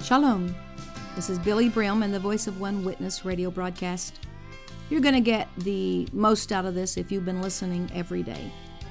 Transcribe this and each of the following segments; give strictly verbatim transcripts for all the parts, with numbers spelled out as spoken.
Shalom. This is Billy Brim and the Voice of One Witness radio broadcast. You're going to get the most out of this if you've been listening every day.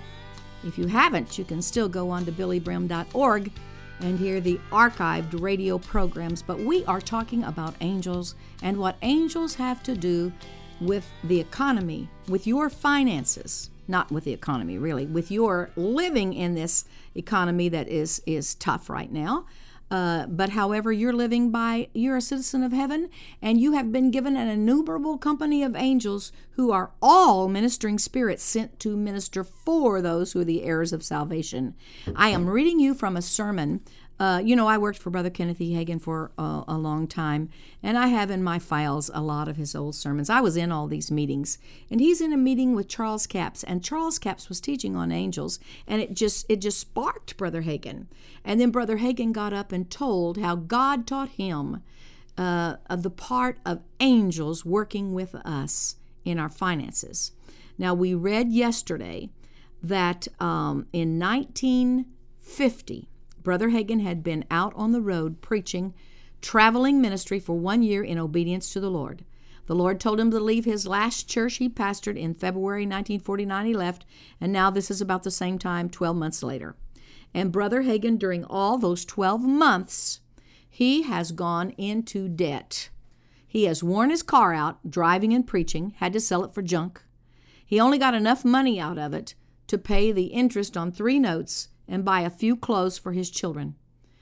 If you haven't, you can still go on to billy brim dot org and hear the archived radio programs. But we are talking about angels and what angels have to do with the economy, with your finances. Not with the economy, really, with your living in this economy that is, is tough right now. Uh, but however, you're living by, you're a citizen of heaven, and you have been given an innumerable company of angels who are all ministering spirits sent to minister for those who are the heirs of salvation. I am reading you from a sermon. Uh, you know, I worked for Brother Kenneth E. Hagin for a, a long time, and I have in my files a lot of his old sermons. I was in all these meetings, and he's in a meeting with Charles Capps, and Charles Capps was teaching on angels, and it just it just sparked Brother Hagin. And then Brother Hagin got up and told how God taught him uh, of the part of angels working with us in our finances. Now, we read yesterday that um, in nineteen fifty, Brother Hagin had been out on the road preaching, traveling ministry for one year in obedience to the Lord. The Lord told him to leave his last church he pastored in February nineteen forty-nine. He left, and now this is about the same time, twelve months later. And Brother Hagin, during all those twelve months, he has gone into debt. He has worn his car out, driving and preaching, had to sell it for junk. He only got enough money out of it to pay the interest on three notes and buy a few clothes for his children.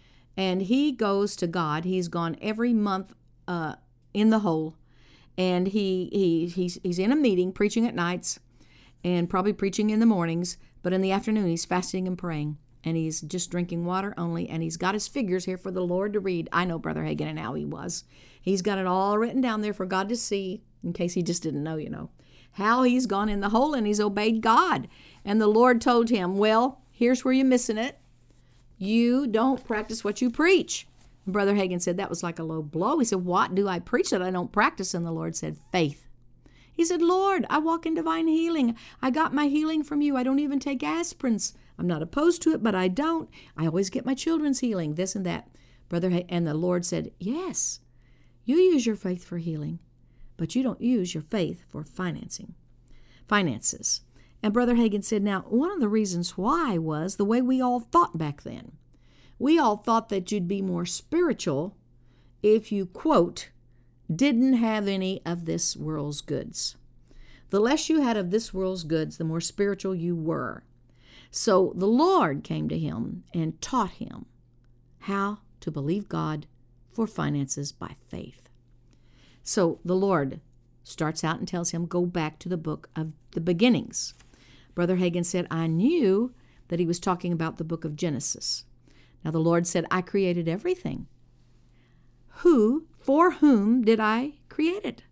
And he goes to God. He's gone every month uh, in the hole. And he he he's, he's in a meeting, preaching at nights, and probably preaching in the mornings. But in the afternoon, he's fasting and praying. And he's just drinking water only. And he's got his figures here for the Lord to read. I know Brother Hagin and how he was. He's got it all written down there for God to see, in case he just didn't know, you know, how he's gone in the hole and he's obeyed God. And the Lord told him, well, here's where you're missing it. You don't practice what you preach. And Brother Hagin said that was like a low blow. He said, what do I preach that I don't practice? And the Lord said, faith. He said, Lord, I walk in divine healing. I got my healing from you. I don't even take aspirins. I'm not opposed to it, but I don't. I always get my children's healing, this and that. Brother Hagin, and the Lord said, yes, you use your faith for healing, but you don't use your faith for financing, finances. And Brother Hagin said, now, one of the reasons why was the way we all thought back then. We all thought that you'd be more spiritual if you, quote, didn't have any of this world's goods. The less you had of this world's goods, the more spiritual you were. So the Lord came to him and taught him how to believe God for finances by faith. So the Lord starts out and tells him, go back to the book of the beginnings. Brother Hagin said, I knew that he was talking about the book of Genesis. Now the Lord said, I created everything. Who, for whom did I create it?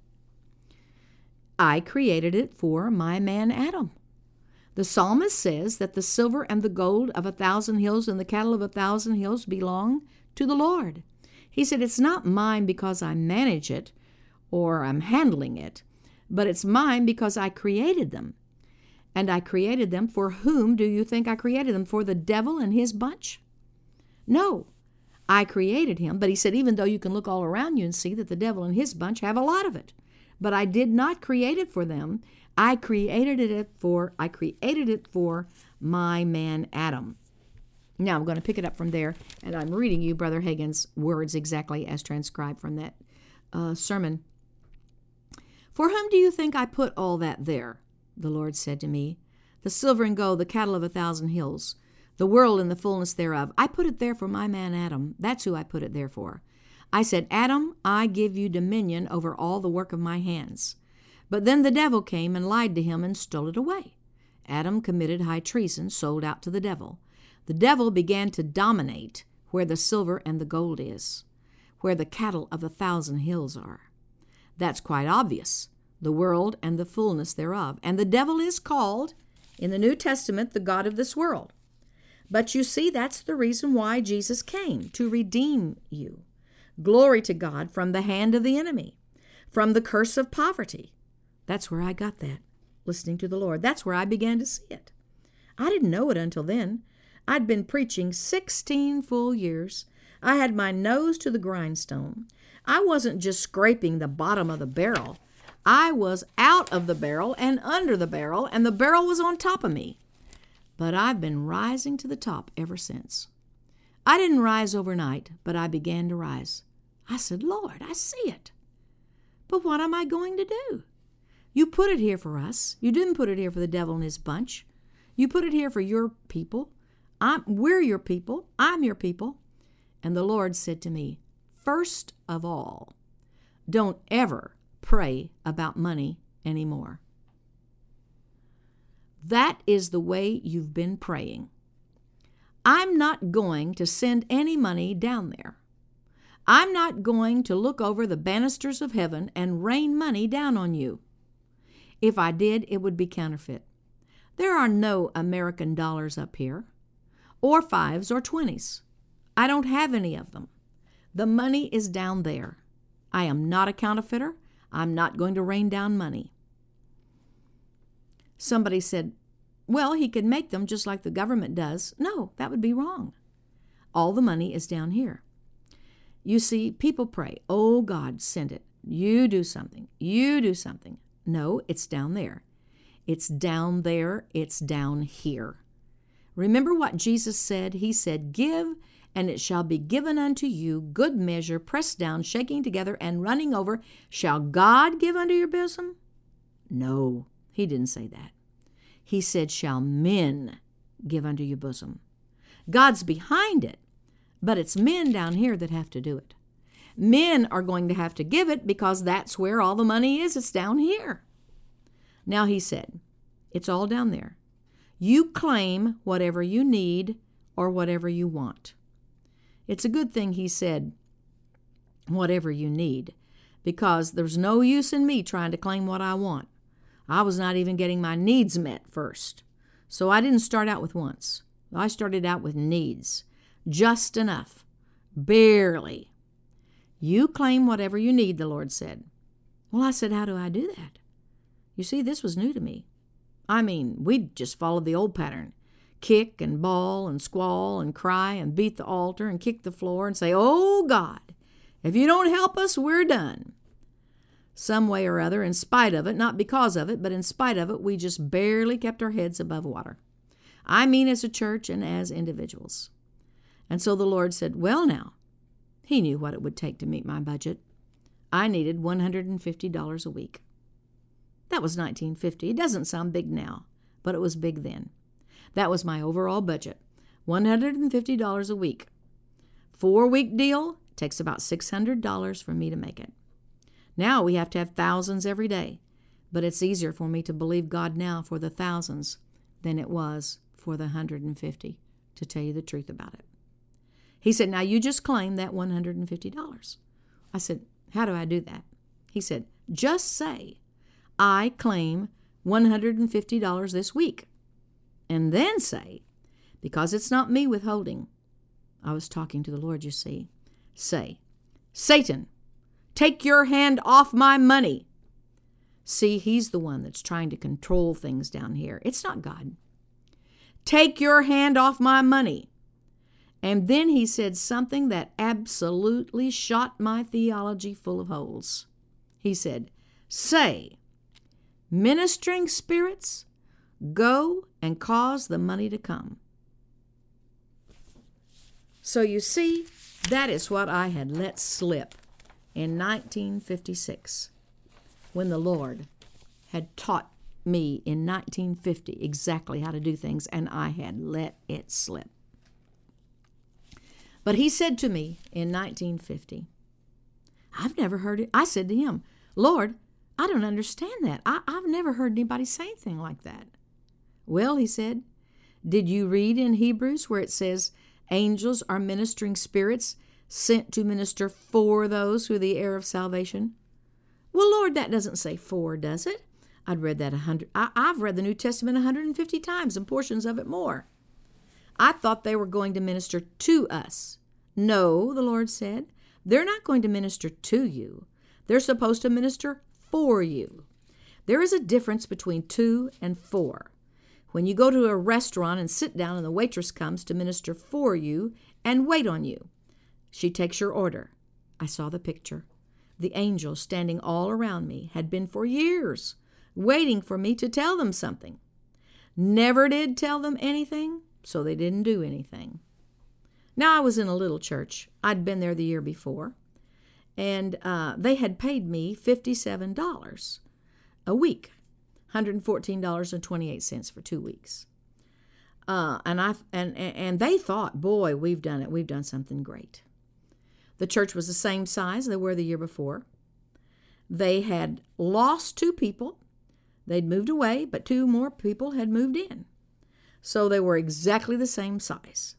I created it for my man Adam. The psalmist says that the silver and the gold of a thousand hills and the cattle of a thousand hills belong to the Lord. He said, it's not mine because I manage it or I'm handling it, but it's mine because I created them. And I created them. For whom do you think I created them? For the devil and his bunch? No, I created him. But he said, even though you can look all around you and see that the devil and his bunch have a lot of it, but I did not create it for them. I created it for, I created it for my man Adam. Now I'm going to pick it up from there, and I'm reading you Brother Hagin's words exactly as transcribed from that uh, sermon. For whom do you think I put all that there? The Lord said to me, the silver and gold, the cattle of a thousand hills, the world and the fullness thereof. I put it there for my man Adam. That's who I put it there for. I said, Adam, I give you dominion over all the work of my hands. But then the devil came and lied to him and stole it away. Adam committed high treason, sold out to the devil. The devil began to dominate where the silver and the gold is, where the cattle of a thousand hills are. That's quite obvious, the world and the fullness thereof. And the devil is called, in the New Testament, the god of this world. But you see, that's the reason why Jesus came, to redeem you. Glory to God, from the hand of the enemy, from the curse of poverty. That's where I got that, listening to the Lord. That's where I began to see it. I didn't know it until then. I'd been preaching sixteen full years I had my nose to the grindstone. I wasn't just scraping the bottom of the barrel. I was out of the barrel and under the barrel, and the barrel was on top of me. But I've been rising to the top ever since. I didn't rise overnight, but I began to rise. I said, Lord, I see it. But what am I going to do? You put it here for us. You didn't put it here for the devil and his bunch. You put it here for your people. I'm, we're your people. I'm your people. And the Lord said to me, first of all, don't ever pray about money anymore. That is the way you've been praying. I'm not going to send any money down there. I'm not going to look over the banisters of heaven and rain money down on you. If I did, it would be counterfeit. There are no American dollars up here, or fives or twenties. I don't have any of them. The money is down there. I am not a counterfeiter. I'm not going to rain down money. Somebody said, well, he could make them just like the government does. No, that would be wrong. All the money is down here. You see, people pray, oh, God, send it. You do something. You do something. No, it's down there. It's down there. It's down here. Remember what Jesus said? He said, give, and it shall be given unto you, good measure, pressed down, shaking together, and running over. Shall God give unto your bosom? No, he didn't say that. He said, shall men give unto your bosom? God's behind it, but it's men down here that have to do it. Men are going to have to give it because that's where all the money is. It's down here. Now he said, it's all down there. You claim whatever you need or whatever you want. It's a good thing he said, whatever you need, because there's no use in me trying to claim what I want. I was not even getting my needs met first. So I didn't start out with wants. I started out with needs. Just enough. Barely. You claim whatever you need, the Lord said. Well, I said, how do I do that? You see, this was new to me. I mean, we'd just followed the old pattern. Kick and bawl and squall and cry and beat the altar and kick the floor and say, oh, God, if you don't help us, we're done. Some way or other, in spite of it, not because of it, but in spite of it, we just barely kept our heads above water. I mean as a church and as individuals. And so the Lord said, well now, he knew what it would take to meet my budget. I needed one hundred fifty dollars a week. That was nineteen fifty. It doesn't sound big now, but it was big then. That was my overall budget, one hundred fifty dollars a week. Four-week deal takes about six hundred dollars for me to make it. Now we have to have thousands every day, but it's easier for me to believe God now for the thousands than it was for the one hundred fifty, to tell you the truth about it. He said, now you just claim that one hundred fifty dollars. I said, how do I do that? He said, just say, I claim one hundred fifty dollars this week. And then say, because it's not me withholding. I was talking to the Lord, you see. Say, Satan, take your hand off my money. See, he's the one that's trying to control things down here. It's not God. Take your hand off my money. And then he said something that absolutely shot my theology full of holes. He said, say, ministering spirits, go and cause the money to come. So you see, that is what I had let slip in nineteen fifty-six, when the Lord had taught me in nineteen fifty exactly how to do things, and I had let it slip. But he said to me in nineteen fifty, I've never heard it. I said to him, Lord, I don't understand that. I, I've never heard anybody say anything like that. Well, he said, did you read in Hebrews where it says angels are ministering spirits sent to minister for those who are the heir of salvation? Well, Lord, that doesn't say for, does it? I'd read that a hundred. I, I've read the New Testament one hundred fifty times and portions of it more. I thought they were going to minister to us. No, the Lord said, they're not going to minister to you. They're supposed to minister for you. There is a difference between to and for. When you go to a restaurant and sit down and the waitress comes to minister for you and wait on you, She takes your order. I saw the picture. The angels standing all around me had been for years waiting for me to tell them something. Never did tell them anything, so they didn't do anything. Now, I was in a little church. I'd been there the year before, and uh, they had paid me fifty-seven dollars a week, one hundred fourteen dollars and twenty-eight cents for two weeks. Uh, and I and and they thought, boy, we've done it. We've done something great. The church was the same size they were the year before. They had lost two people. They'd moved away, but two more people had moved in. So they were exactly the same size.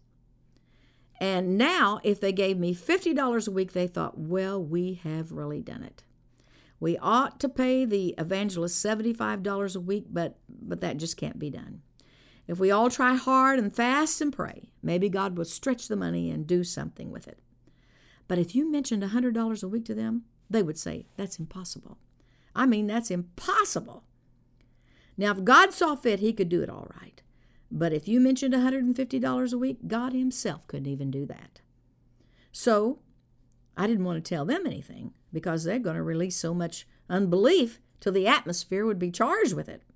And now, if they gave me fifty dollars a week, they thought, well, we have really done it. We ought to pay the evangelist seventy-five dollars a week, but, but that just can't be done. If we all try hard and fast and pray, maybe God will stretch the money and do something with it. But if you mentioned one hundred dollars a week to them, they would say, that's impossible. I mean, that's impossible. Now, if God saw fit, he could do it all right. But if you mentioned one hundred fifty dollars a week, God himself couldn't even do that. So I didn't want to tell them anything because they're going to release so much unbelief till the atmosphere would be charged with it.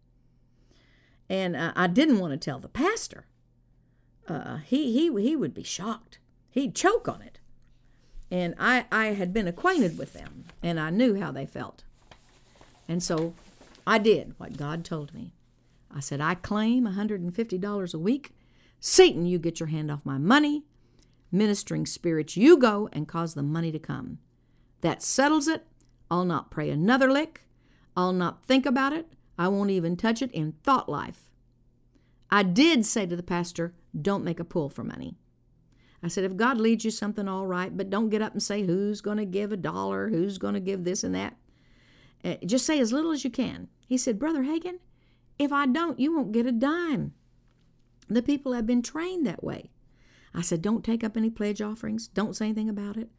And uh, I didn't want to tell the pastor. Uh, he, he, he would be shocked. He'd choke on it. And I, I had been acquainted with them, and I knew how they felt. And so I did what God told me. I said, I claim one hundred fifty dollars a week. Satan, you get your hand off my money. Ministering spirits, you go and cause the money to come. That settles it. I'll not pray another lick. I'll not think about it. I won't even touch it in thought life. I did say to the pastor, don't make a pull for money. I said, if God leads you something, all right, but don't get up and say who's going to give a dollar, who's going to give this and that. Uh, just say as little as you can. He said, Brother Hagin, if I don't, you won't get a dime. The people have been trained that way. I said, don't take up any pledge offerings. Don't say anything about it.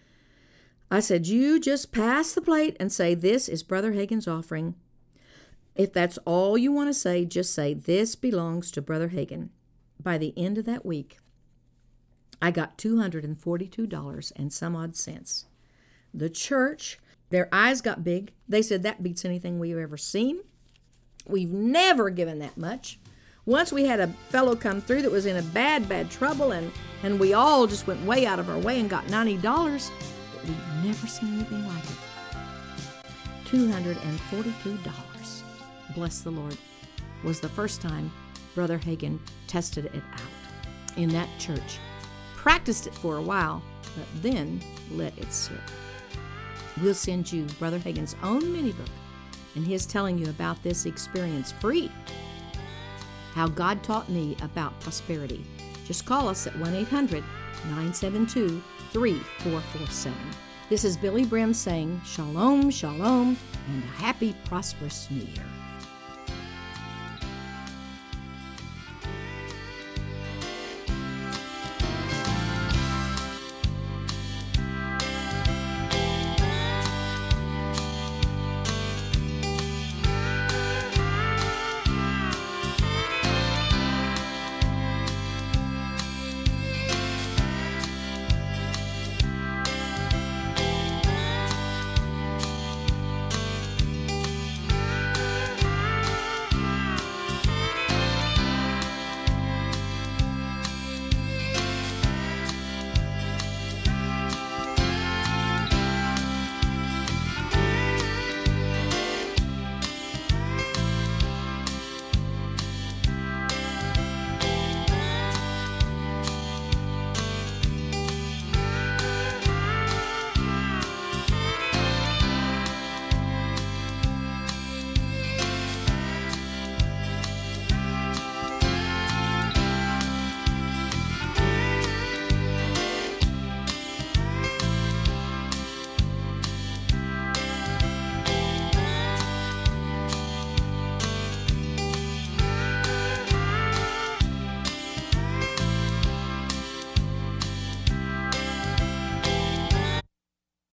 I said, you just pass the plate and say, this is Brother Hagin's offering. If that's all you want to say, just say, this belongs to Brother Hagin. By the end of that week, I got two hundred forty-two dollars and some odd cents. The church, their eyes got big. They said, that beats anything we've ever seen. We've never given that much. Once we had a fellow come through that was in a bad, bad trouble, and, and we all just went way out of our way and got ninety dollars. But we've never seen anything like it. two hundred forty-two dollars, bless the Lord, was the first time Brother Hagin tested it out in that church. Practiced it for a while, but then let it slip. We'll send you Brother Hagin's own mini book, and his telling you about this experience free. How God taught me about prosperity. Just call us at one eight hundred nine seven two three four four seven. This is Billy Brim saying shalom, shalom, and a happy, prosperous new year.